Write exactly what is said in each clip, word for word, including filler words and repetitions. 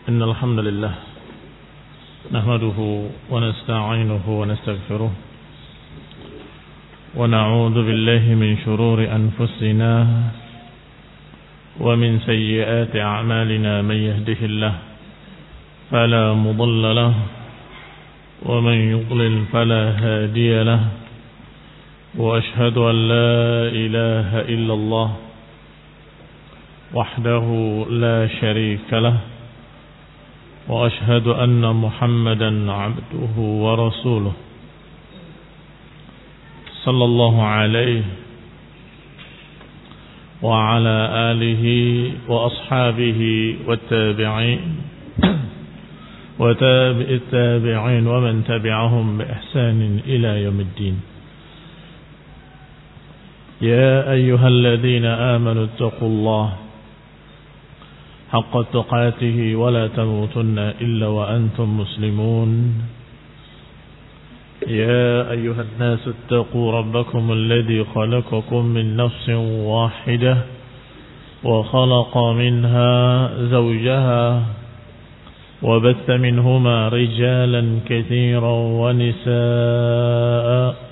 إن الحمد لله نحمده ونستعينه ونستغفره ونعوذ بالله من شرور أنفسنا ومن سيئات أعمالنا من يهده الله فلا مضل له ومن يضلل فلا هادي له وأشهد أن لا إله إلا الله وحده لا شريك له وأشهد أن محمدا عبده ورسوله صلى الله عليه وعلى آله وأصحابه والتابعين وتابع التابعين ومن تبعهم بإحسان إلى يوم الدين. يا أيها الذين آمنوا اتقوا الله حق تقاته ولا تموتن إلا وأنتم مسلمون. يا أيها الناس اتقوا ربكم الذي خلقكم من نفس واحدة وخلق منها زوجها وبث منهما رجالا كثيرا ونساء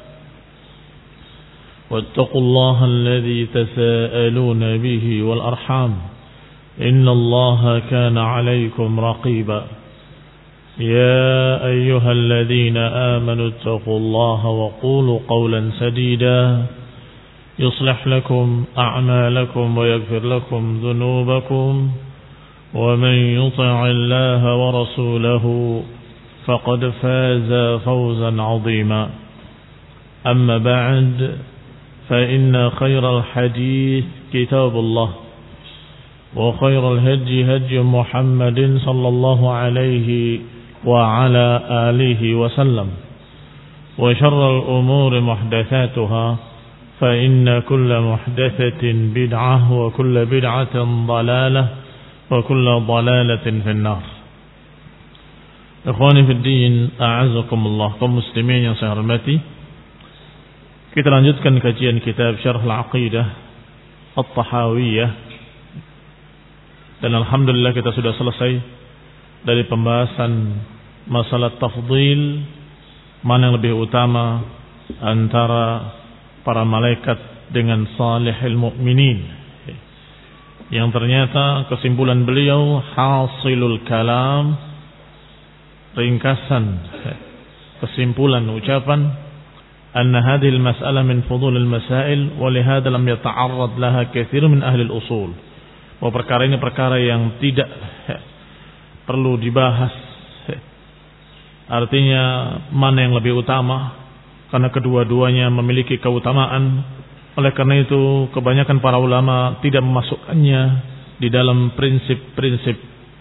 واتقوا الله الذي تساءلون به والأرحام إن الله كان عليكم رقيبا. يا أيها الذين آمنوا اتقوا الله وقولوا قولا سديدا يصلح لكم أعمالكم ويغفر لكم ذنوبكم ومن يطع الله ورسوله فقد فاز فوزا عظيما. أما بعد فإن خير الحديث كتاب الله وخير الهدي هدي محمد صلى الله عليه وعلى آله وسلم وشر الأمور محدثاتها فإن كل محدثة بدعة وكل بدعة ضلالة وكل ضلالة في النار. Ikhwani fi din, a'azzakumullah, kaum muslimin yang saya hormati. Kita lanjutkan kajian kitab Syarh Al-Aqidah At-Tahawiyah. Dan alhamdulillah kita sudah selesai dari pembahasan masalah tafdhil, mana yang lebih utama antara para malaikat dengan salihil mu'minin. Yang ternyata kesimpulan beliau hasilul kalam, ringkasan kesimpulan ucapan, anna hadhil mas'alah min fudulil masail wa lihadha lam yata'arrad laha katsir min ahli al-usul. Bahwa perkara ini perkara yang tidak perlu dibahas. Artinya mana yang lebih utama, karena kedua-duanya memiliki keutamaan. Oleh karena itu kebanyakan para ulama tidak memasukkannya di dalam prinsip-prinsip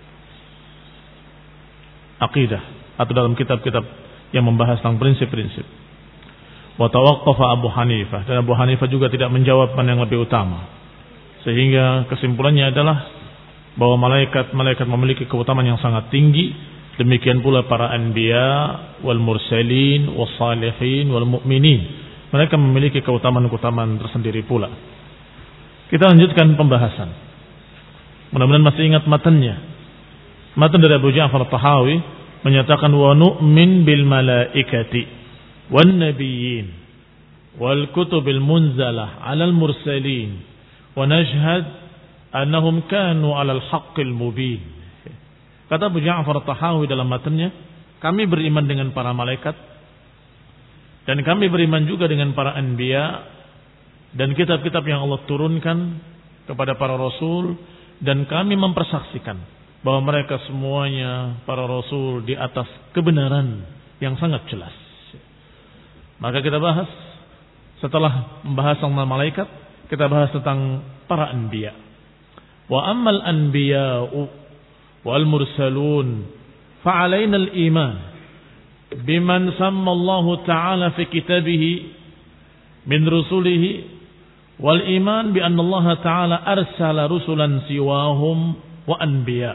akidah atau dalam kitab-kitab yang membahas tentang prinsip-prinsip. Wa tawaqqafa Abu Hanifah, dan Abu Hanifah juga tidak menjawab mana yang lebih utama. Sehingga kesimpulannya adalah bahwa malaikat-malaikat memiliki keutamaan yang sangat tinggi. Demikian pula para anbiya wal mursalin was salihin wal mu'minin. Mereka memiliki keutamaan-keutamaan tersendiri pula. Kita lanjutkan pembahasan. Mudah-mudahan masih ingat matanya. Matan dari Abu Ja'far At-Tahawi menyatakan wa nu'min bil malaikati wan nabiyyin wal kutubil munzalah 'alal mursalin wa nashhad annahum kanu 'alal haqqil mubin. Kata Abu Ja'far At-Tahawi dalam matanya, kami beriman dengan para malaikat dan kami beriman juga dengan para anbiya dan kitab-kitab yang Allah turunkan kepada para rasul, dan kami mempersaksikan bahwa mereka semuanya para rasul di atas kebenaran yang sangat jelas. Maka kita bahas, setelah membahas tentang malaikat, kita bahas tentang para anbiya. Wa ammal anbiya'u wal mursalun fa'alaina al-iman biman samma Allah Ta'ala fi kitabihi min rusulihi wal iman bi anna Allah Ta'ala arsala rusulan siwahum wa anbiya.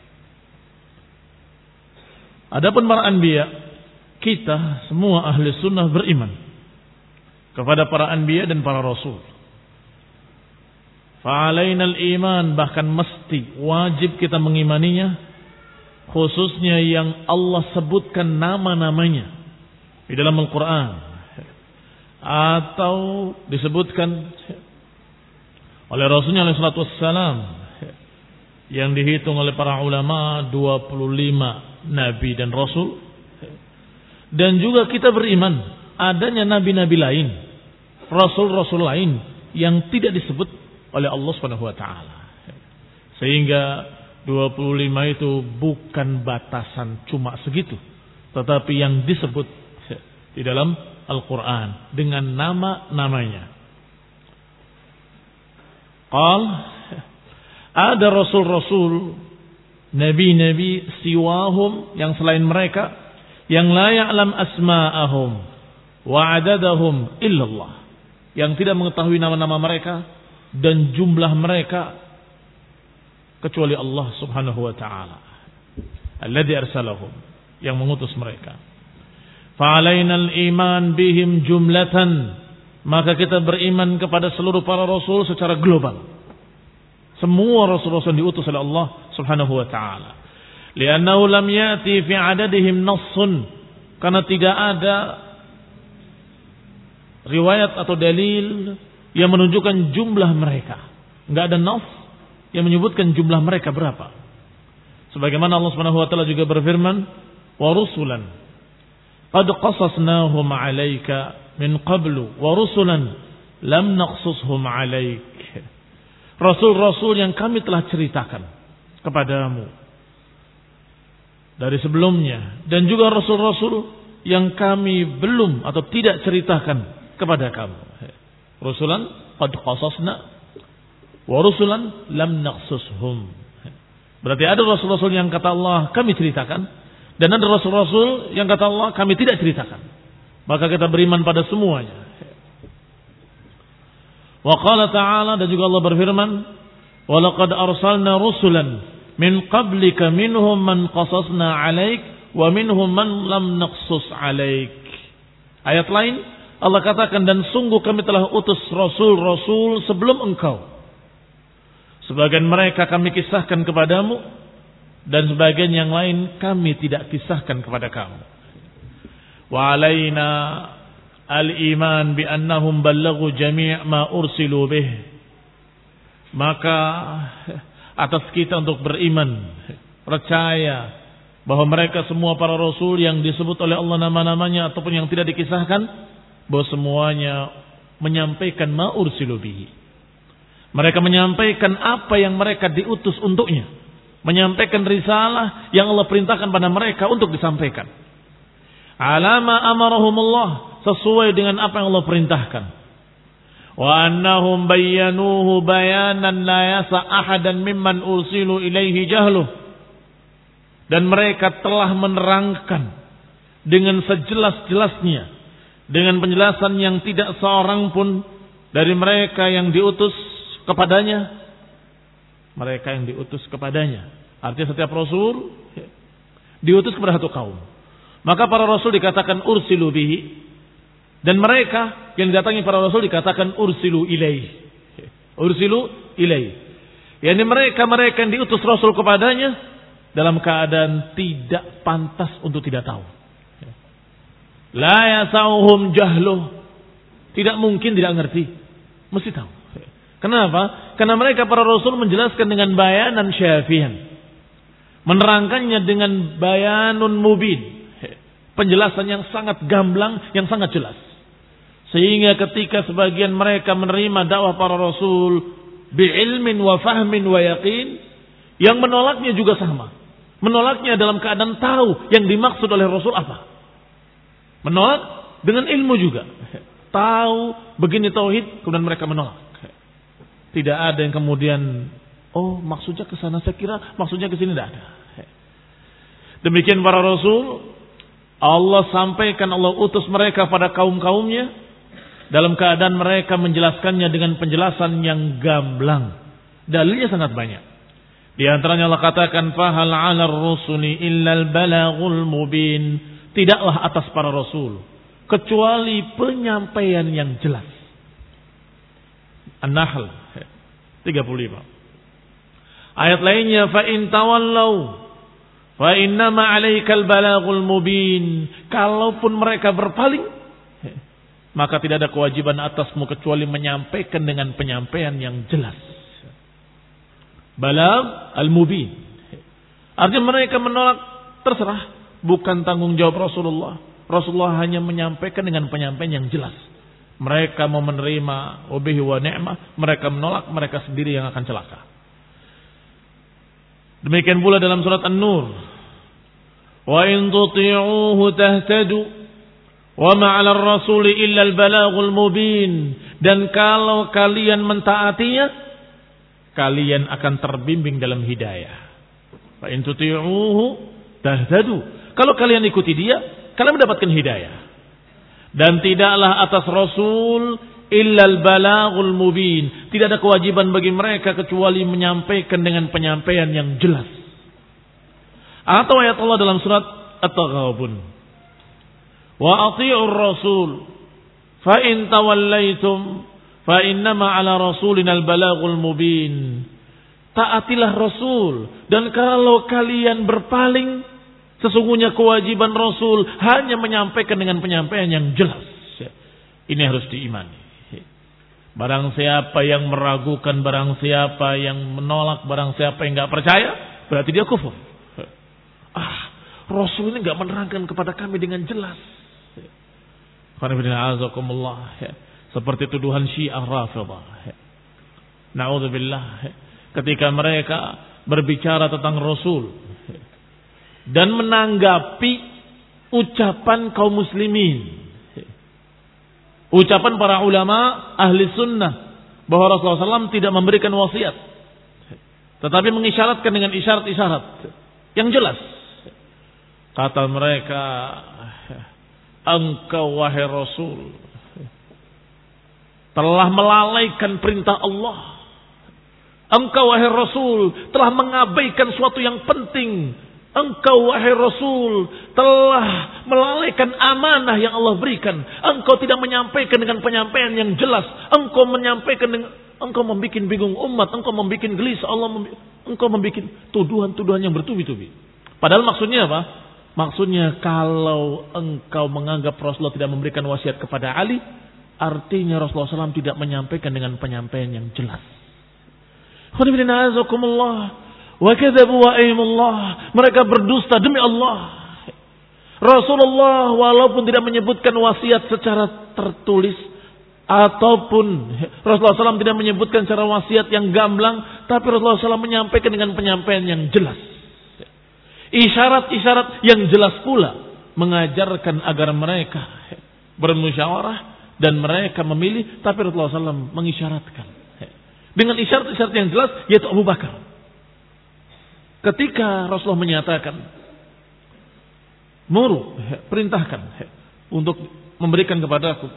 Adapun para anbiya, kita semua ahli sunnah beriman kepada para anbiya dan para rasul. Fa'alainal iman, bahkan mesti wajib kita mengimaninya khususnya yang Allah sebutkan nama-namanya di dalam Al-Quran atau disebutkan oleh Rasulnya alaihi salatu wassalam yang dihitung oleh para ulama dua puluh lima nabi dan rasul, dan juga kita beriman adanya nabi-nabi lain, rasul-rasul lain yang tidak disebut oleh Allah Subhanahu wa taala. Sehingga dua puluh lima itu bukan batasan cuma segitu, tetapi yang disebut di dalam Al-Quran dengan nama-namanya. Qal, ada rasul-rasul, nabi-nabi siwahum yang selain mereka, yang la ya'lam asma'ahum wa adadahum illallah, yang tidak mengetahui nama-nama mereka dan jumlah mereka kecuali Allah Subhanahu wa taala, alladzi arsalahum, yang mengutus mereka. Fa'alaina al-iman bihim jumlatan, maka kita beriman kepada seluruh para rasul secara global. Semua rasul-rasul diutus oleh Allah Subhanahu wa taala. Li'annahu lam ya'ti fi 'adadihim nassun, karena tidak ada riwayat atau dalil yang menunjukkan jumlah mereka. Enggak ada nas yang menyebutkan jumlah mereka berapa. Sebagaimana Allah Subhanahu wa taala juga berfirman, "Wa rusulan qad qasasnahum 'alaika min qablu wa rusulan lam naqsushum 'alaik." Rasul-rasul yang kami telah ceritakan kepadamu dari sebelumnya, dan juga rasul-rasul yang kami belum atau tidak ceritakan kepada kamu. Rusulan qad qasasna wa rusulan lam naqsushum. Berarti ada rasul-rasul yang kata Allah kami ceritakan, dan ada rasul-rasul yang kata Allah kami tidak ceritakan. Maka kita beriman pada semuanya. Wa qala ta'ala, dan juga Allah berfirman, wa laqad arsalna rusulan min qablika minhum man qasasna 'alaik wa minhum man lam naqsus 'alaik. Ayat lain Allah katakan, dan sungguh kami telah utus rasul-rasul sebelum engkau. Sebagian mereka kami kisahkan kepadamu, dan sebagian yang lain kami tidak kisahkan kepada kamu. Wa alaina al-iman bi annahum ballaghu jami' ma ursilu bih. Maka atas kita untuk beriman, percaya bahwa mereka semua para rasul yang disebut oleh Allah nama-namanya ataupun yang tidak dikisahkan, bahwa semuanya menyampaikan ma ursilu bihi. Mereka menyampaikan apa yang mereka diutus untuknya, menyampaikan risalah yang Allah perintahkan pada mereka untuk disampaikan. Alama amarahumullah, sesuai dengan apa yang Allah perintahkan. Wa annahum bayyanuhu bayanan la yasa ahadan mimman ursilu ilaihi jahluh. Dan mereka telah menerangkan dengan sejelas-jelasnya, dengan penjelasan yang tidak seorang pun dari mereka yang diutus kepadanya, mereka yang diutus kepadanya. Artinya setiap rasul diutus kepada satu kaum. Maka para rasul dikatakan ursilu bihi, dan mereka yang didatangi para rasul dikatakan ursilu ilaih. Ursilu ilaih. Yani mereka-mereka yang diutus rasul kepadanya dalam keadaan tidak pantas untuk tidak tahu. La yasauhum jahluh. Tidak mungkin tidak ngerti. Mesti tahu. Kenapa? Karena mereka para rasul menjelaskan dengan bayanan syafihan. Menerangkannya dengan bayanun mubin. Penjelasan yang sangat gamblang, yang sangat jelas. Sehingga ketika sebagian mereka menerima dakwah para rasul bi'ilmin wa fahmin wa yaqin, yang menolaknya juga sama. Menolaknya dalam keadaan tahu yang dimaksud oleh rasul apa. Menolak dengan ilmu juga. Tahu begini tauhid, kemudian mereka menolak. Tidak ada yang kemudian, oh maksudnya ke sana, saya kira maksudnya ke sini, tidak ada. Demikian para rasul, Allah sampaikan, Allah utus mereka pada kaum-kaumnya dalam keadaan mereka menjelaskannya dengan penjelasan yang gamblang. Dalilnya sangat banyak. Di antaranya Allah katakan, fahal 'alar rusuli illal balaghul mubin. Tidaklah atas para rasul kecuali penyampaian yang jelas. An-Nahl tiga puluh lima. Ayat lainnya, fa in tawallau Fa innama 'alaikal balaghul mubin. Kalaupun mereka berpaling, maka tidak ada kewajiban atasmu kecuali menyampaikan dengan penyampaian yang jelas. Balagh al-mubin. Artinya mereka menolak, terserah, bukan tanggung jawab Rasulullah. Rasulullah hanya menyampaikan dengan penyampaian yang jelas. Mereka mau menerima wabihi wa ni'mah, mereka menolak, mereka sendiri yang akan celaka. Demikian pula dalam surat An-Nur. Wa in tuti'uhu tahtadu wa ma'ala ar-rasuli illa al-balaghul mubin. Dan kalau kalian mentaatinya, kalian akan terbimbing dalam hidayah. Wa in tuti'uhu tahtadu. Kalau kalian ikuti dia, kalian mendapatkan hidayah. Dan tidaklah atas Rasul illal balaghul mubin. Tidak ada kewajiban bagi mereka kecuali menyampaikan dengan penyampaian yang jelas. Atau ayat Allah dalam surat At-Taghabun. Wa ati'ur rasul fa in tawallaitum fa innama ala rasulinal balaghul mubin. Taatilah Rasul, dan kalau kalian berpaling, sesungguhnya kewajiban Rasul hanya menyampaikan dengan penyampaian yang jelas. Ini harus diimani. Barang siapa yang meragukan, barang siapa yang menolak, barang siapa yang enggak percaya, berarti dia kufur. Ah, Rasul ini enggak menerangkan kepada kami dengan jelas. Seperti tuduhan Syiah Rafidhah. Na'udzubillah. Ketika mereka berbicara tentang Rasul dan menanggapi ucapan kaum muslimin, ucapan para ulama ahli sunnah bahwa Rasulullah shallallahu alaihi wasallam tidak memberikan wasiat, tetapi mengisyaratkan dengan isyarat-isyarat yang jelas. Kata mereka, engkau wahai Rasul telah melalaikan perintah Allah. Engkau wahai Rasul telah mengabaikan suatu yang penting. Engkau wahai Rasul telah melalaikan amanah yang Allah berikan. Engkau tidak menyampaikan dengan penyampaian yang jelas. Engkau menyampaikan dengan, engkau membuat bingung umat. Engkau membuat gelisah Allah. Engkau membuat tuduhan-tuduhan yang bertubi-tubi. Padahal maksudnya apa? Maksudnya kalau engkau menganggap Rasulullah tidak memberikan wasiat kepada Ali, artinya Rasulullah shallallahu alaihi wasallam tidak menyampaikan dengan penyampaian yang jelas. Wa kadzabu wa aimullah. Mereka berdusta demi Allah. Rasulullah walaupun tidak menyebutkan wasiat secara tertulis, ataupun Rasulullah shallallahu alaihi wasallam tidak menyebutkan secara wasiat yang gamblang, tapi Rasulullah shallallahu alaihi wasallam menyampaikan dengan penyampaian yang jelas. Isyarat-isyarat yang jelas pula mengajarkan agar mereka bermusyawarah dan mereka memilih, tapi Rasulullah shallallahu alaihi wasallam mengisyaratkan dengan isyarat-isyarat yang jelas, yaitu Abu Bakar. Ketika Rasulullah menyatakan, muru, perintahkan untuk memberikan kepada aku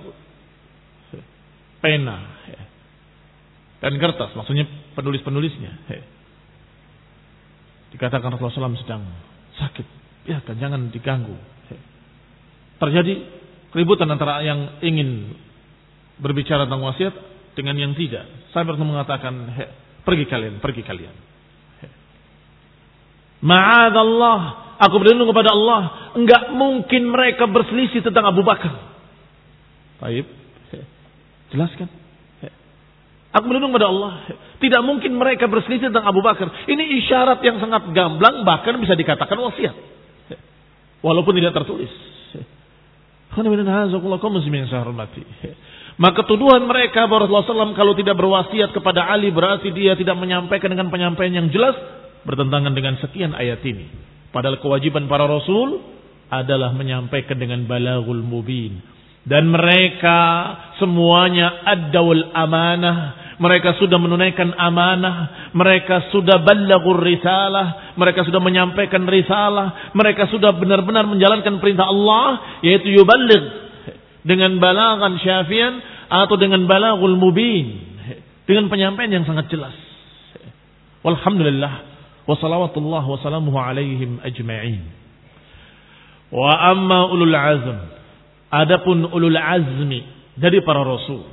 pena dan kertas, maksudnya penulis-penulisnya. Dikatakan Rasulullah shallallahu alaihi wasallam sedang sakit, biarkan, jangan diganggu. Terjadi keributan antara yang ingin berbicara tentang wasiat dengan yang tidak. Saya pernah mengatakan, pergi kalian, pergi kalian. Ma'adallah, aku berlindung kepada Allah, enggak mungkin mereka berselisih tentang Abu Bakar. Baik, jelaskan. Aku berlindung kepada Allah, tidak mungkin mereka berselisih tentang Abu Bakar. Ini isyarat yang sangat gamblang, bahkan bisa dikatakan wasiat, walaupun tidak tertulis. Maka tuduhan mereka bahwa Rasulullah shallallahu alaihi wasallam kalau tidak berwasiat kepada Ali berarti dia tidak menyampaikan dengan penyampaian yang jelas, bertentangan dengan sekian ayat ini. Padahal kewajiban para rasul adalah menyampaikan dengan balaghul mubin. Dan mereka semuanya addawul amanah. Mereka sudah menunaikan amanah. Mereka sudah balaghur risalah. Mereka sudah menyampaikan risalah. Mereka sudah benar-benar menjalankan perintah Allah, yaitu yuballigh dengan balaghan syafian atau dengan balaghul mubin, dengan penyampaian yang sangat jelas. Walhamdulillah wa salawatullah wa salamuhu alaihim ajma'in. Wa amma ulul azm, adapun ulul azmi dari para rasul,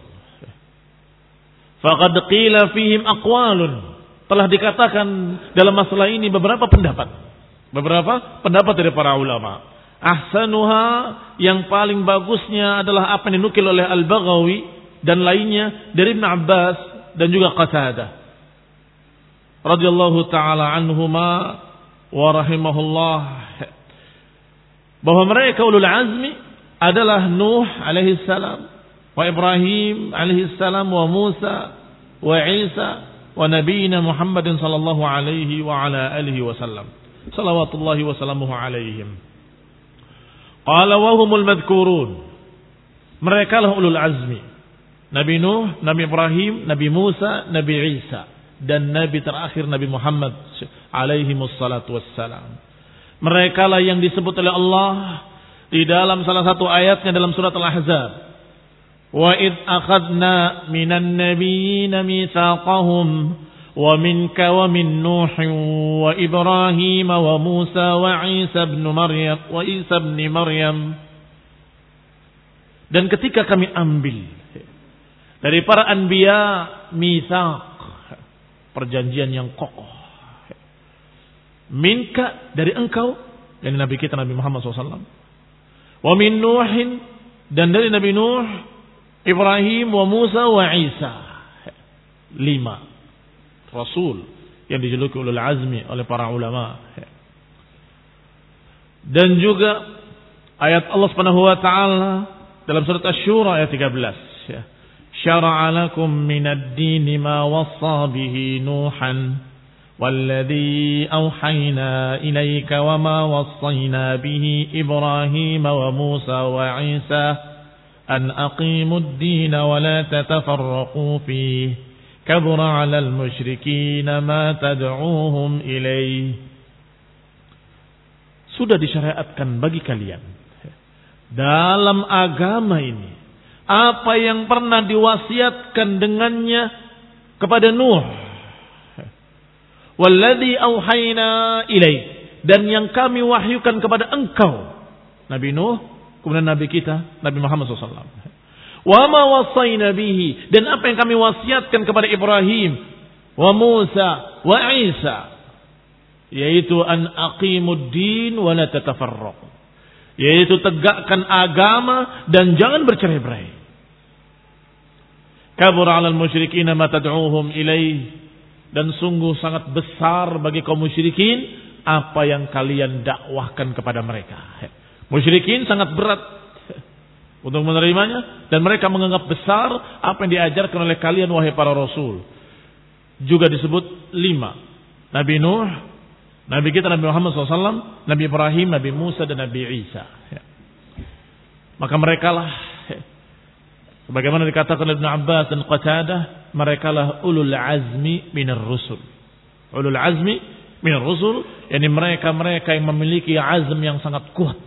faqad qila fihim aqwalun, telah dikatakan dalam masalah ini beberapa pendapat. Beberapa pendapat dari para ulama. Ahsanuha, yang paling bagusnya adalah apa yang dinukil oleh Al-Baghawi dan lainnya dari Ibn Abbas dan juga Qatadah radhiyallahu taala anhuma wa rahimahullah, bahwa mereka ulul azmi adalah Nuh alaihi salam, wa Ibrahim alaihi salam, wa Musa, wa Isa, wa nabiyina Muhammadin sallallahu alaihi wa ala alihi wasallam. Salawatullahi wa salamuhu alaihim. Qala wa humul madhkurun. Mereka lah ulul azmi. Nabi Nuh, Nabi Ibrahim, Nabi Musa, Nabi Isa, dan Nabi terakhir Nabi Muhammad alaihi wassalatu wassalam. Mereka lah yang disebut oleh Allah di dalam salah satu ayatnya dalam surat Al-Ahzab. Wa id akhadna minan nabiyyina mitsaqahum wa minka wa min Nuh wa Ibrahim wa Musa wa Isa ibn Maryam wa Isa ibn Maryam. Dan ketika kami ambil dari para anbiya mitsaq, perjanjian yang kokoh, minka dari engkau, dari Nabi kita Nabi Muhammad shallallahu alaihi wasallam, wa min Nuhin, dan dari Nabi Nuh, Ibrahim, wa Musa, wa Isa. Lima Rasul yang dijuluki ulul azmi oleh para ulama. Dan juga ayat Allah Subhanahu wa taala dalam surat Asy-Syura ayat tiga belas. Syara'a lakum minad dini ma wassa bihi Nuhan walladzi awhayna ilayka wa ma wassayna bihi Ibrahim wa Musa wa Isa an aqimud din wa la tatafarraqu fihi kabura 'alal musyrikin ma tad'uuhum ilayhi. Sudah disyariatkan bagi kalian dalam agama ini apa yang pernah diwasiatkan dengannya kepada Nuh, walladzi auhayna ilaih, dan yang kami wahyukan kepada engkau Nabi Nuh, kemudian Nabi kita Nabi Muhammad shallallahu alaihi wasallam. Wa ma wassayna bihi, dan apa yang kami wasiatkan kepada Ibrahim, wa Musa, wa Isa, yaitu an aqimud din wa la tatafarraqu, yaitu tegakkan agama dan jangan bercerai-berai. Kabur 'alal musyrikin ma tad'uuhum ilaih, dan sungguh sangat besar bagi kaum musyrikin apa yang kalian dakwahkan kepada mereka. Musyrikin sangat berat untuk menerimanya, dan mereka menganggap besar apa yang diajarkan oleh kalian wahai para rasul. Juga disebut lima, Nabi Nuh, Nabi kita Nabi Muhammad shallallahu alaihi wasallam, Nabi Ibrahim, Nabi Musa, dan Nabi Isa. Maka mereka lah, sebagaimana dikatakan oleh Ibn Abbas dan Qatadah, mereka lah ulul azmi minar rusul. Ulul azmi minar rusul, yakni mereka-mereka yang memiliki azm yang sangat kuat.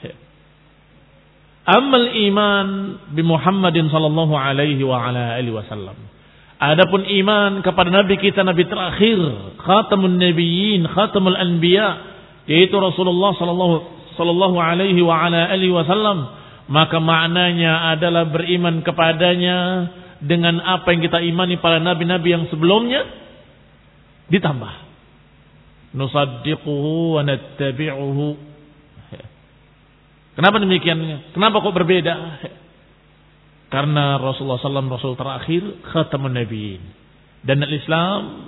Amal iman bi Muhammadin sallallahu alaihi wa ala alihi wasallam. Adapun iman kepada nabi kita, nabi terakhir, khatamun nabiyyin, khatamul anbiya, yaitu Rasulullah sallallahu sallallahu alaihi wa ala alihi wasallam, maka maknanya adalah beriman kepadanya dengan apa yang kita imani para nabi-nabi yang sebelumnya, ditambah nusaddiquhu wa nattabi'uhu. Kenapa demikian? Kenapa kok berbeda? Karena Rasulullah sallallahu alaihi wasallam Rasul terakhir, khatamun nabiyyin, dan Islam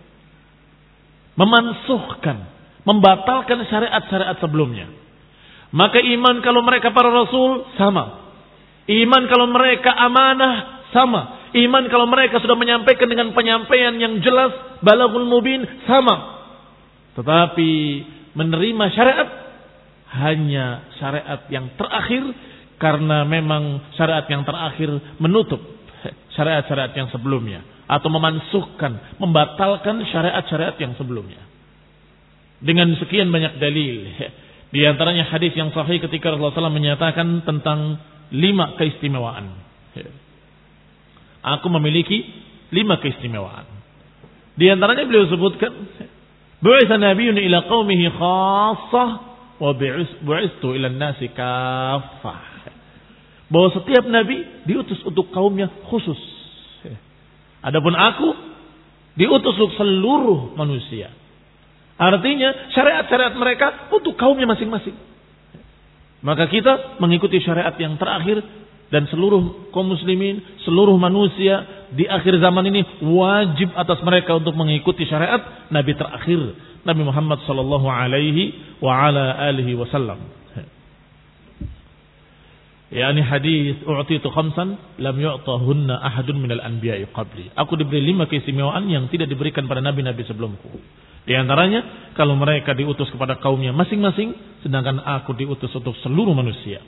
memansuhkan, membatalkan syariat-syariat sebelumnya. Maka iman kalau mereka para Rasul sama, iman kalau mereka amanah sama, iman kalau mereka sudah menyampaikan dengan penyampaian yang jelas, balaghul mubin, sama. Tetapi menerima syariat hanya syariat yang terakhir, karena memang syariat yang terakhir menutup syariat-syariat yang sebelumnya, atau memansuhkan, membatalkan syariat-syariat yang sebelumnya dengan sekian banyak dalil. Di antaranya hadis yang sahih ketika Rasulullah shallallahu alaihi wasallam menyatakan tentang lima keistimewaan. Aku memiliki lima keistimewaan. Di antaranya beliau sebutkan, bu'itsa nabiyyun ila qaumihi khassah wa bu'istu ila nasi kaffah. Bahwa setiap nabi diutus untuk kaumnya khusus. Adapun aku diutus untuk seluruh manusia. Artinya syariat-syariat mereka untuk kaumnya masing-masing. Maka kita mengikuti syariat yang terakhir, dan seluruh kaum muslimin, seluruh manusia di akhir zaman ini wajib atas mereka untuk mengikuti syariat Nabi terakhir, Nabi Muhammad sallallahu alaihi wa ala alihi wasallam. Yani hadis u'titu khamsan lam yu'tahunna ahadun minal anbiya'i qabli. Aku diberi lima keistimewaan yang tidak diberikan pada nabi-nabi sebelumku. Di antaranya, kalau mereka diutus kepada kaumnya masing-masing, sedangkan aku diutus untuk seluruh manusia.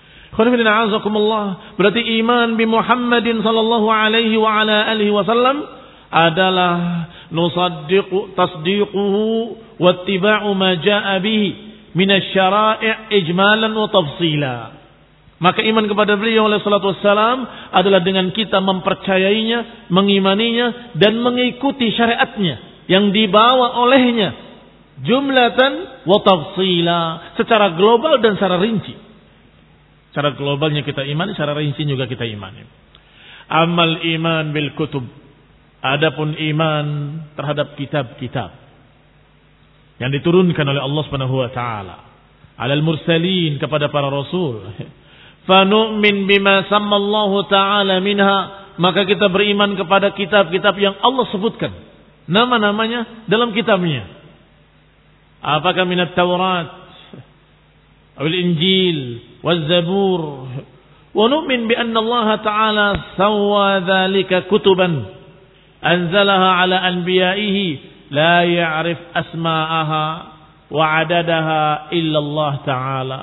Berarti iman bi Muhammadin sallallahu alaihi wa ala alihi wasallam adalah nusaddiqu tasdiquhu wattiba'u ma jaa'a bihi min asy-syara'i' ijmalan wa tafsila. Maka iman kepada beliau oleh salatu wassalam adalah dengan kita mempercayainya, mengimaninya, dan mengikuti syariatnya yang dibawa olehnya jumlatan wa tafsila, secara global dan secara rinci. Secara globalnya kita imani, secara rinci juga kita imani. Amal iman bil kutub, adapun iman terhadap kitab-kitab yang diturunkan oleh Allah Subhanahu wa taala alal mursalin, kepada para rasul. Fa nu'min bima sammallahu ta'ala minha, maka kita beriman kepada kitab-kitab yang Allah sebutkan nama-namanya dalam kitabnya. Apakah minat Taurat, awil Injil, wal Zabur. Wa nu'min bi anna Allah ta'ala sawwa dzalika kutuban anzalaha ala anbiya'ihi la ya'rif asma'aha wa 'adadaha illa Allah ta'ala.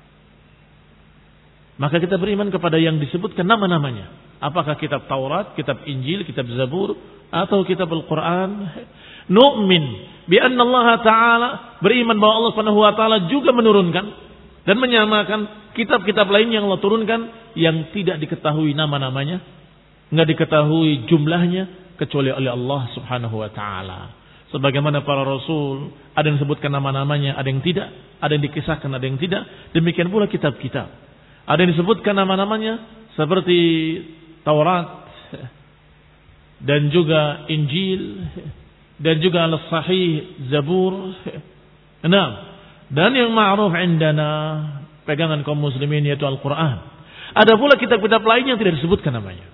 Maka kita beriman kepada yang disebutkan nama-namanya. Apakah kitab Taurat, kitab Injil, kitab Zabur, atau kitab Al-Quran. Nu'min bi anna Allah ta'ala, beriman bahwa Allah Subhanahu wa taala juga menurunkan dan menyamakan kitab-kitab lain yang Allah turunkan yang tidak diketahui nama-namanya, enggak diketahui jumlahnya kecuali oleh Allah Subhanahu wa taala. Sebagaimana para rasul ada yang disebutkan nama-namanya, ada yang tidak, ada yang dikisahkan, ada yang tidak. Demikian pula kitab-kitab. Ada yang disebutkan nama-namanya seperti Taurat dan juga Injil dan juga Al-Sahih, Zabur. Nah, dan yang ma'ruf indana, pegangan kaum muslimin, yaitu Al-Quran. Ada pula kitab-kitab lain yang tidak disebutkan namanya.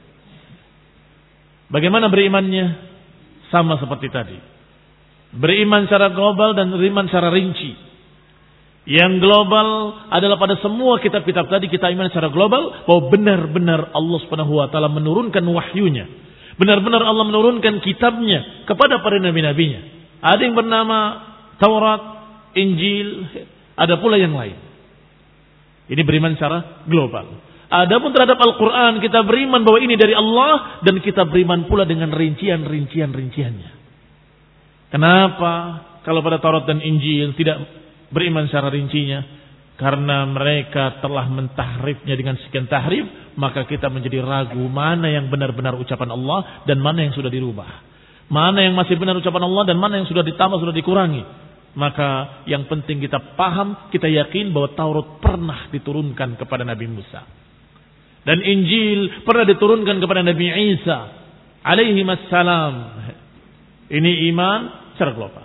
Bagaimana berimannya? Sama seperti tadi. Beriman secara global dan beriman secara rinci. Yang global adalah pada semua kitab-kitab tadi kita iman secara global bahwa benar-benar Allah Subhanahu wa taala menurunkan wahyunya. Benar-benar Allah menurunkan kitabnya kepada para nabi-nabinya. Ada yang bernama Taurat, Injil, ada pula yang lain. Ini beriman secara global. Adapun terhadap Al-Quran kita beriman bahwa ini dari Allah, dan kita beriman pula dengan rincian-rincian rinciannya. Kenapa kalau pada Taurat dan Injil tidak beriman secara rincinya? Karena mereka telah mentahrifnya dengan sekian tahrif, maka kita menjadi ragu mana yang benar-benar ucapan Allah dan mana yang sudah dirubah. Mana yang masih benar ucapan Allah dan mana yang sudah ditambah, sudah dikurangi. Maka yang penting kita paham, kita yakin bahwa Taurat pernah diturunkan kepada Nabi Musa. Dan Injil pernah diturunkan kepada Nabi Isa alaihi wassalam. Ini iman secara global.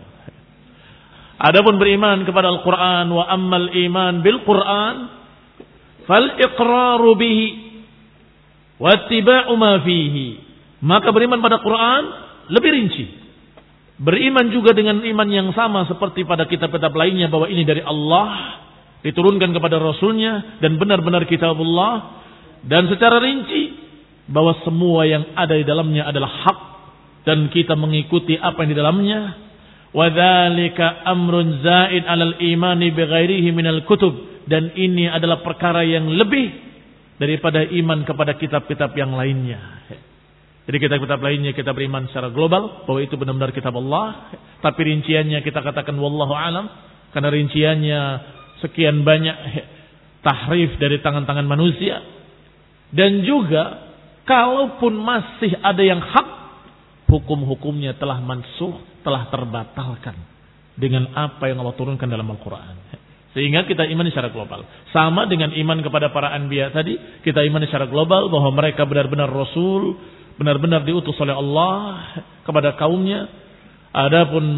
Adapun beriman kepada Al-Quran, wa ammal iman bil Quran fal iqraru bihi wa ittiba'u ma fihi. Maka beriman pada Quran lebih rinci. Beriman juga dengan iman yang sama seperti pada kitab-kitab lainnya bahwa ini dari Allah, diturunkan kepada Rasulnya dan benar-benar kitabullah, dan secara rinci bahwa semua yang ada di dalamnya adalah hak dan kita mengikuti apa yang di dalamnya. Wadzalika amrun zaid 'alal imani bighairihi minal kutub, dan ini adalah perkara yang lebih daripada iman kepada kitab-kitab yang lainnya. Jadi kitab-kitab lainnya kita beriman secara global bahwa itu benar-benar kitab Allah, tapi rinciannya kita katakan wallahu alam, karena rinciannya sekian banyak tahrif dari tangan-tangan manusia. Dan juga kalaupun masih ada yang hak, hukum-hukumnya telah mansuh, telah terbatalkan dengan apa yang Allah turunkan dalam Al-Quran. Sehingga kita imani secara global. Sama dengan iman kepada para anbiya tadi, kita imani secara global bahwa mereka benar-benar Rasul, benar-benar diutus oleh Allah kepada kaumnya. Adapun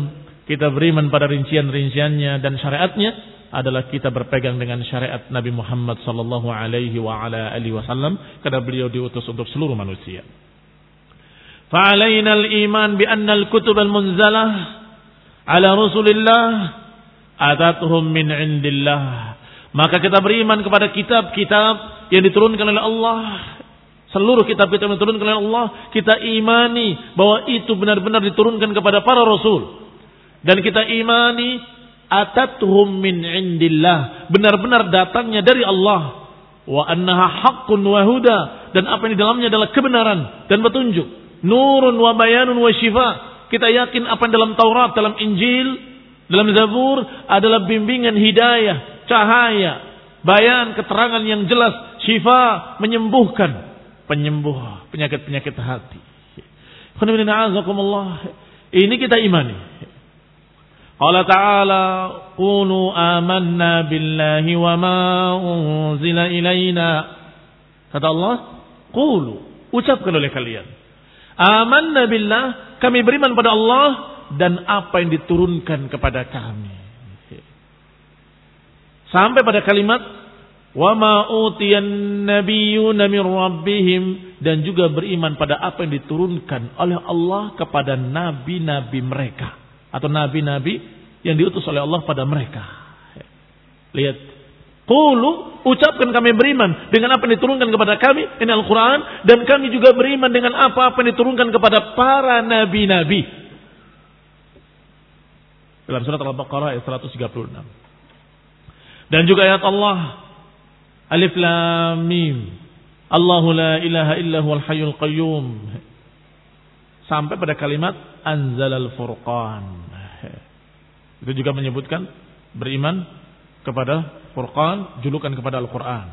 kita beriman pada rincian-rinciannya dan syariatnya adalah kita berpegang dengan syariat Nabi Muhammad sallallahu alaihi wa ala alihi wasallam karena beliau diutus untuk seluruh manusia. Fa'alaina al-iman bi anna al-kutub al-munzalah ala Rasulillah atatuhum min indillah. Maka kita beriman kepada kitab-kitab yang diturunkan oleh Allah. Seluruh kitab-kitab yang diturunkan oleh Allah, kita imani bahwa itu benar-benar diturunkan kepada para rasul. Dan kita imani atatuhum min indillah, benar-benar datangnya dari Allah. Wa annaha haqqun wa huda, dan apa yang di dalamnya adalah kebenaran dan petunjuk. Nurun wa bayanun wa syifa. Kita yakin apa yang dalam Taurat, dalam Injil, dalam Zabur adalah bimbingan hidayah, cahaya, bayan, keterangan yang jelas, syifa, menyembuhkan, penyembuh penyakit-penyakit hati. Ini kita imani. Allah Ta'ala qulu amanna billahi wa ma unzila ilaina. Kata Allah, qulu, ucapkan oleh kalian, amanna billah, kami beriman pada Allah dan apa yang diturunkan kepada kami. Sampai pada kalimat wa ma utiyan nabiyyuna min rabbihim, dan juga beriman pada apa yang diturunkan oleh Allah kepada nabi-nabi mereka atau nabi-nabi yang diutus oleh Allah pada mereka. Lihat, qulu, ucapkan kami beriman dengan apa yang diturunkan kepada kami, ini Al-Quran, dan kami juga beriman dengan apa-apa yang diturunkan kepada para nabi-nabi. Dalam surat Al-Baqarah ayat seratus tiga puluh enam. Dan juga ayat Allah, Alif Lam Mim, Allahu la ilaha illa huwal hayyul qayyum, sampai pada kalimat Anzalal Furqan. Itu juga menyebutkan beriman kepada Furqan, julukan kepada Al-Quran.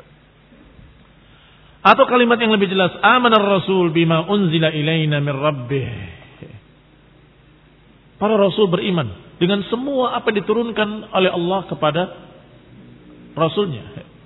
Atau kalimat yang lebih jelas, Amanar Rasul bima unzila ilaina min rabbih. Para Rasul beriman dengan semua apa yang diturunkan oleh Allah kepada Rasulnya.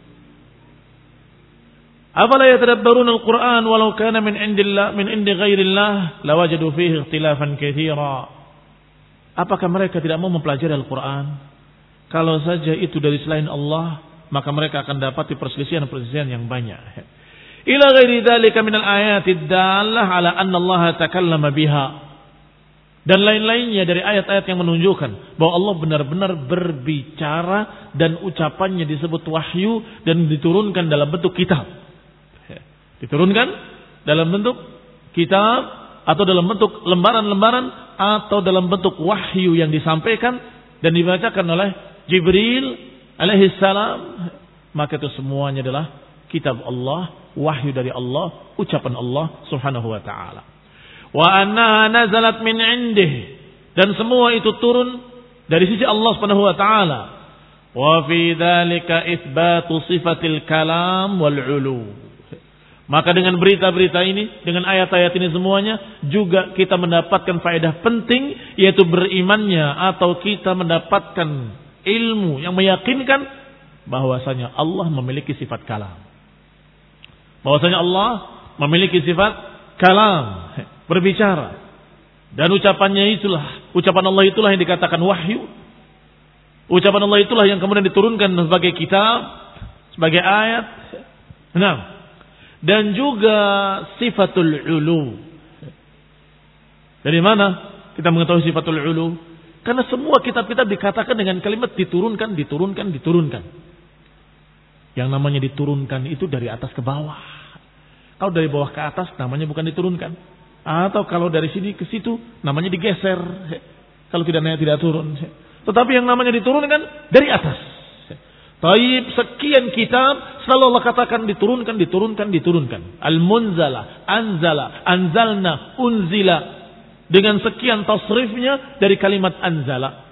Afala yatadabbaruna al-Qur'an walau kana min indillah min indi ghairillah lawajadu fihi ikhtilafan katsira. Apakah mereka tidak mau mempelajari Al-Qur'an? Kalau saja itu dari selain Allah, maka mereka akan dapati perselisihan-perselisihan yang banyak. Ila ghairi dzalika minal ayatid dallah ala anna Allah takallama biha. Dan lain-lainnya dari ayat-ayat yang menunjukkan bahwa Allah benar-benar berbicara dan ucapannya disebut wahyu dan diturunkan dalam bentuk kitab. Diturunkan dalam bentuk kitab atau dalam bentuk lembaran-lembaran atau dalam bentuk wahyu yang disampaikan dan dibacakan oleh Jibril alaihi salam, maka itu semuanya adalah kitab Allah, wahyu dari Allah, ucapan Allah Subhanahu wa taala. Wa anna nazalat min indih, dan semua itu turun dari sisi Allah Subhanahu wa taala. Wa fi dzalika itsbatu sifatil kalam wal ulu. Maka dengan berita-berita ini, dengan ayat-ayat ini semuanya, juga kita mendapatkan faedah penting, yaitu berimannya atau kita mendapatkan ilmu yang meyakinkan bahwasanya Allah memiliki sifat kalam. Bahwasanya Allah memiliki sifat kalam, berbicara. Dan ucapannya itulah, ucapan Allah itulah yang dikatakan wahyu. Ucapan Allah itulah yang kemudian diturunkan sebagai kitab, sebagai ayat. Nah, dan juga sifatul ulu. Dari mana kita mengetahui sifatul ulu? Karena semua kitab-kitab dikatakan dengan kalimat diturunkan, diturunkan, diturunkan. Yang namanya diturunkan itu dari atas ke bawah. Kalau dari bawah ke atas namanya bukan diturunkan. Atau kalau dari sini ke situ namanya digeser. Kalau tidak naik tidak turun. Tetapi yang namanya diturunkan dari atas. Taib, sekian kitab selalu Allah katakan diturunkan, diturunkan, diturunkan. Al-munzala, anzala, anzalna, unzila. Dengan sekian tasrifnya dari kalimat anzala.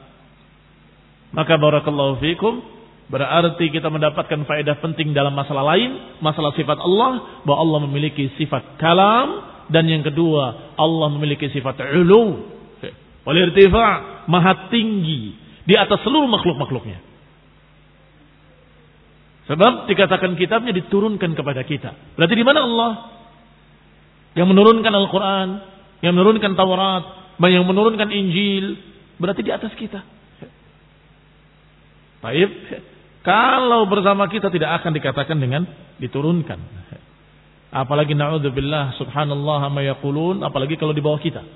Maka barakallahu fikum, berarti kita mendapatkan faedah penting dalam masalah lain, masalah sifat Allah, bahwa Allah memiliki sifat kalam, dan yang kedua, Allah memiliki sifat ulu, wal irtifa', maha tinggi di atas seluruh makhluk-makhluknya. Sebab dikatakan kitabnya diturunkan kepada kita. Berarti di mana Allah yang menurunkan Al-Quran, yang menurunkan Taurat, yang menurunkan Injil, berarti di atas kita. Baik, kalau bersama kita tidak akan dikatakan dengan diturunkan. Apalagi na'udzubillah subhanallah ma yaqulun, apalagi kalau di bawah kita.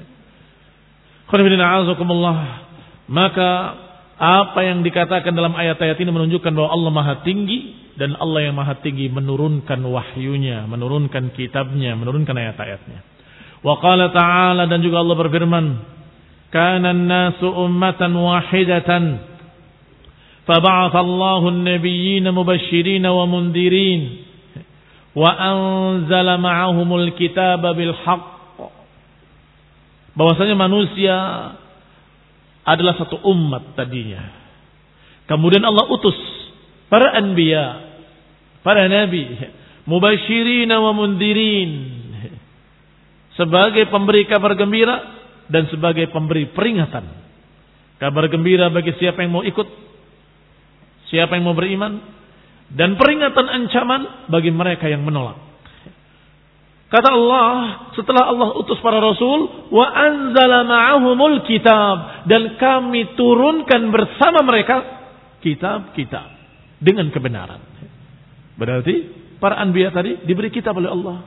Maka apa yang dikatakan dalam ayat-ayat ini menunjukkan bahwa Allah Maha Tinggi, dan Allah yang Maha Tinggi menurunkan wahyunya, menurunkan kitabnya, menurunkan ayat-ayatnya. Wa qala ta'ala, dan juga Allah berfirman, kana an-nasu ummatan wahidatan fab'atha Allahu an-nabiyyina mubashshirina wa mundhirin wa anzala ma'ahumul kitaba bil haqq. Bahwasanya manusia adalah satu umat tadinya. Kemudian Allah utus para anbiya, para nabi, mubasysyirin wa mundhirin, sebagai pemberi kabar gembira dan sebagai pemberi peringatan. Kabar gembira bagi siapa yang mau ikut, siapa yang mau beriman, dan peringatan ancaman bagi mereka yang menolak. Kata Allah, setelah Allah utus para rasul, wa anzala ma'ahumul kitab, dan kami turunkan bersama mereka kitab-kitab dengan kebenaran. Berarti para anbiya tadi diberi kitab oleh Allah.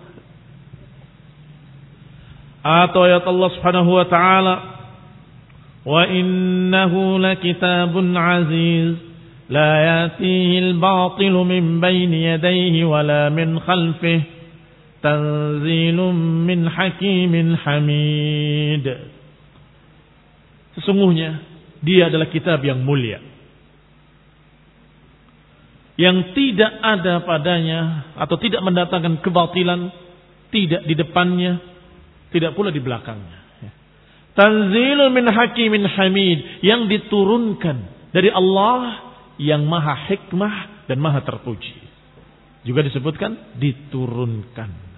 Atau ayat Allah Subhanahu wa taala, wa innahu lakitabun aziz la yatihi al-batilu min bayni yadayhi wala min khalfihi tanzilun min hakimin hamid. Sesungguhnya dia adalah kitab yang mulia, yang tidak ada padanya atau tidak mendatangkan kebatilan, tidak di depannya, tidak pula di belakangnya. Tanzilun min hakimin hamid, yang diturunkan dari Allah yang maha hikmah dan maha terpuji. Juga disebutkan diturunkan.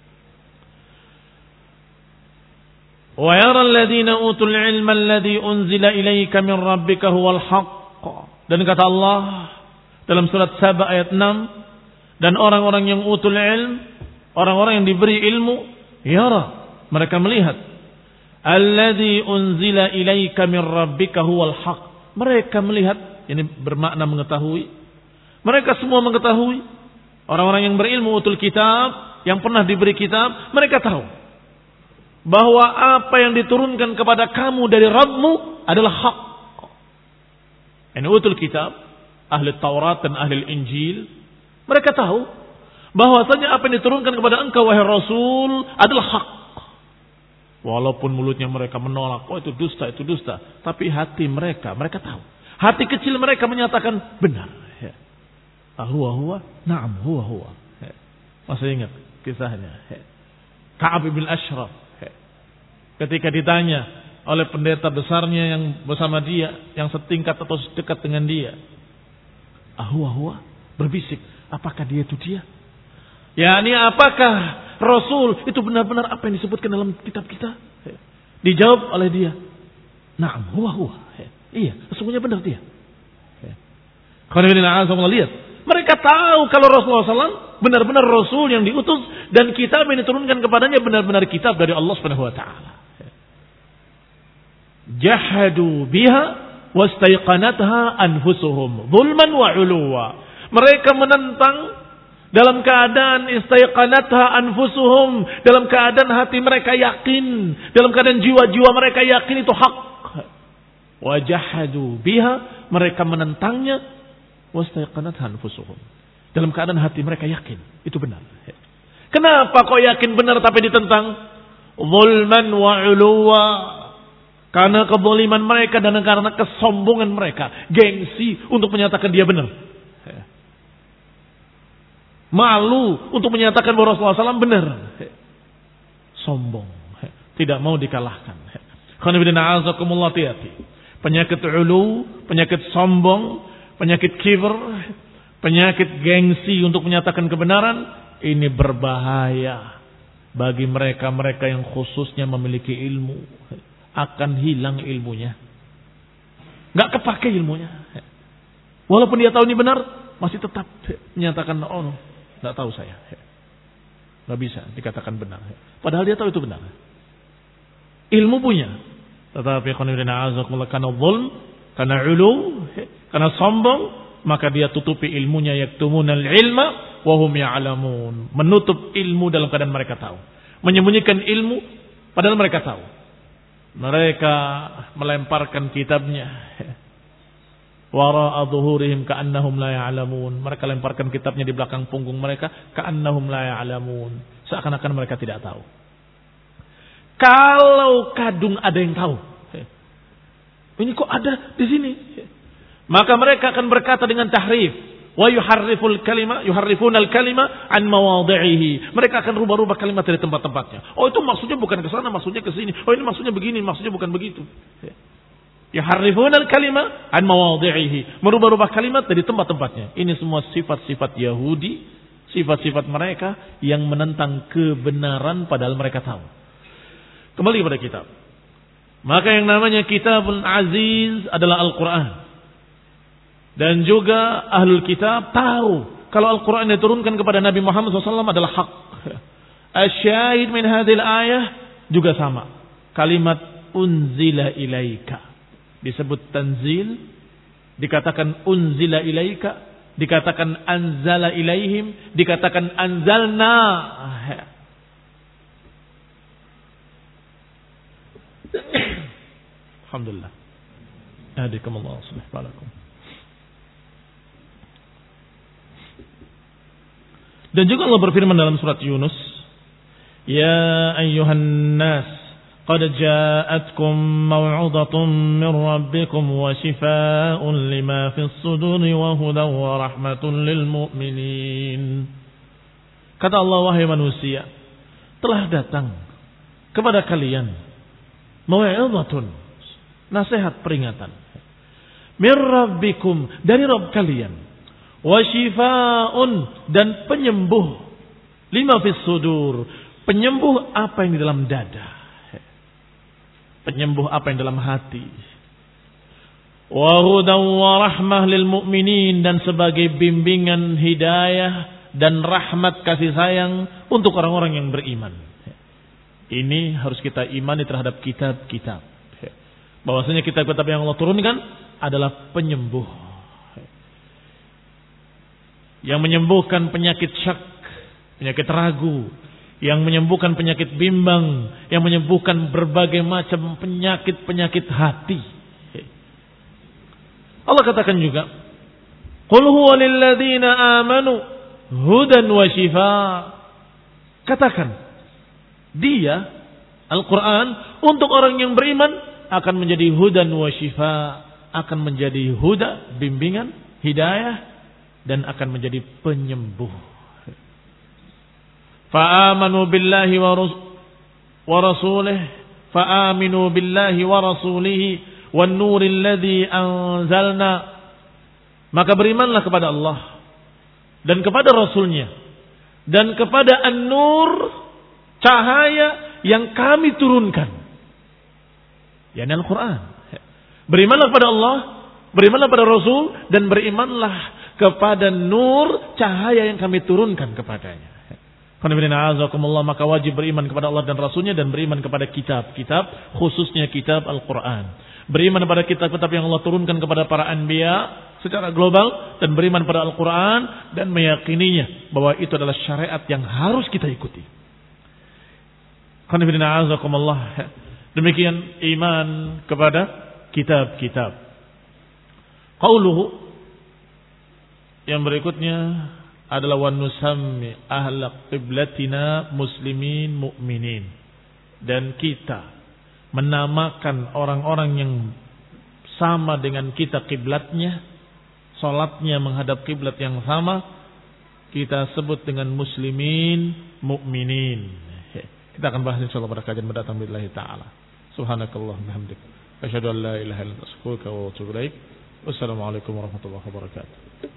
Wa yara alladhina utul ilma alladhi unzila ilayka min rabbika huwal haqq. Dan kata Allah dalam surat Saba ayat enam, dan orang-orang yang utul ilm, orang-orang yang diberi ilmu, yara, mereka melihat, alladhi unzila ilayka min rabbika huwal haqq. Mereka melihat, ini bermakna mengetahui. Mereka semua mengetahui. Orang-orang yang berilmu utul kitab, yang pernah diberi kitab, mereka tahu bahwa apa yang diturunkan kepada kamu dari Rabbmu adalah hak. Ini utul kitab, ahli Taurat dan ahli Injil, mereka tahu bahwasanya apa yang diturunkan kepada engkau wahai Rasul adalah hak. Walaupun mulutnya mereka menolak, oh itu dusta, itu dusta, tapi hati mereka, mereka tahu. Hati kecil mereka menyatakan benar. Huwa huwa, na'am huwa huwa. Masih ingat kisahnya? Ka'ab bin Ashraf, ketika ditanya oleh pendeta besarnya yang bersama dia, yang setingkat atau sedekat dengan dia, huwa huwa, berbisik, apakah dia itu dia? Yani apakah Rasul itu benar-benar apa yang disebutkan dalam kitab kita? Dijawab oleh dia, na'am huwa huwa. Iya, sesungguhnya benar dia. Kalau lihat, mereka tahu kalau Rasulullah shallallahu alaihi wasallam benar-benar Rasul yang diutus, dan kitab yang diturunkan kepadanya benar-benar kitab dari Allah Subhanahu wa taala. Jahadu biha wastaiqanatha anfusuhum zulman wa 'uluwa. Mereka menentang dalam keadaan istaiqanatha anfusuhum, dalam keadaan hati mereka yakin, dalam keadaan jiwa-jiwa mereka yakin itu hak. Wajahadu biha, mereka menentangnya, wastaiqanatha anfusuhum, dalam keadaan hati mereka yakin itu benar. Kenapa kok yakin benar tapi ditentang? Zulman wa 'uluwa, karena kezaliman mereka dan karena kesombongan mereka, gengsi untuk menyatakan dia benar, malu untuk menyatakan bahwa Rasulullah shallallahu alaihi wasallam benar, sombong, tidak mau dikalahkan. Penyakit ulu, penyakit sombong, penyakit kibr, penyakit gengsi untuk menyatakan kebenaran, ini berbahaya bagi mereka-mereka yang khususnya memiliki ilmu. Akan hilang ilmunya, nggak kepake ilmunya. Walaupun dia tahu ini benar, masih tetap menyatakan, oh, nggak tahu saya, nggak bisa dikatakan benar. Padahal dia tahu itu benar. Ilmu punya, Tetapi karena zulm, karena ulu, karena sombong, maka dia tutupi ilmunya, yaktumunal ilma wa hum ya'lamun. Menutup ilmu dalam keadaan mereka tahu. Menyembunyikan ilmu padahal mereka tahu. Mereka melemparkan kitabnya wara'a dhuhurihim ka'annahum la ya'lamun. Mereka lemparkan kitabnya di belakang punggung mereka ka'annahum la ya'lamun. Seakan-akan mereka tidak tahu. Kalau kadung ada yang tahu, ini kok ada di sini, maka mereka akan berkata dengan tahrif, wa yuharriful kalima, yuharrifunal kalima an mawadhi'ihi. Mereka akan rubah-rubah kalimat dari tempat-tempatnya. Oh, itu maksudnya bukan ke sana, maksudnya ke sini. Oh, ini maksudnya begini, maksudnya bukan begitu. Yuharrifunal kalima an mawadhi'ihi. Merubah-rubah kalimat dari tempat-tempatnya. Ini semua sifat-sifat Yahudi, sifat-sifat mereka yang menentang kebenaran padahal mereka tahu. Kembali kepada kitab. Maka yang namanya Kitabul Aziz adalah Al-Quran. Dan juga Ahlul Kitab tahu kalau Al-Quran diturunkan kepada Nabi Muhammad shallallahu alaihi wasallam adalah hak. Asyahid min hadhil ayah juga sama. Kalimat unzila ilaika disebut tanzil, dikatakan unzila ilaika, dikatakan anzala ilaihim, dikatakan anzalna. Alhamdulillah. Hadikumullah subhanahu. Dan juga Allah berfirman dalam surat Yunus, ya ayyuhan nas qad ja'atkum maw'udhatun min rabbikum wa shifaa'un lima fis suduri wa hudan wa rahmatun lil mu'minin. Kata Allah, wahai manusia, telah datang kepada kalian maw'udhatun, nasihat peringatan, min rabbikum, dari Rabb kalian, wa shifaa'un, dan penyembuh, lima fis sudur, penyembuh apa yang di dalam dada, penyembuh apa yang dalam hati, wa hudan wa rahmah lil mu'minin, dan sebagai bimbingan hidayah dan rahmat kasih sayang untuk orang-orang yang beriman. Ini harus kita imani terhadap kitab-kitab, bahwasanya kitab-kitab yang Allah turunkan adalah penyembuh, yang menyembuhkan penyakit syak, penyakit ragu, yang menyembuhkan penyakit bimbang, yang menyembuhkan berbagai macam penyakit-penyakit hati. Allah katakan juga, qul huwa lil ladzina amanu hudan wa shifaa. Katakan, dia Al-Quran untuk orang yang beriman akan menjadi hudan wa shifaa, akan menjadi huda, bimbingan, hidayah, dan akan menjadi penyembuh. Fa'amanu billahi wa rasulih, fa'aminu billahi wa rasulihi wan nuril ladzi anzalna. Maka berimanlah kepada Allah dan kepada Rasulnya dan kepada An-Nur, cahaya yang kami turunkan, yakni Al-Quran. Berimanlah kepada Allah, berimanlah pada Rasul, dan berimanlah kepada nur, cahaya yang kami turunkan kepadanya. Maka wajib beriman kepada Allah dan Rasulnya, dan beriman kepada kitab-kitab, khususnya kitab Al-Quran. Beriman kepada kitab-kitab yang Allah turunkan kepada para anbiya secara global, dan beriman pada Al-Quran, dan meyakininya bahwa itu adalah syariat yang harus kita ikuti. Demikian iman kepada kitab-kitab. Qauluhu, yang berikutnya adalah wa nusammi ahla qiblatina muslimin mu'minin, dan kita menamakan orang-orang yang sama dengan kita kiblatnya, salatnya menghadap kiblat yang sama, kita sebut dengan muslimin mu'minin. Kita akan bahas insyaallah pada kajian mendatang billahi taala. Subhanakallah bihamdik, asyhadu an la ilaha illa anta astaghfiruka wa atubu ilaik. Wassalamualaikum warahmatullahi wabarakatuh.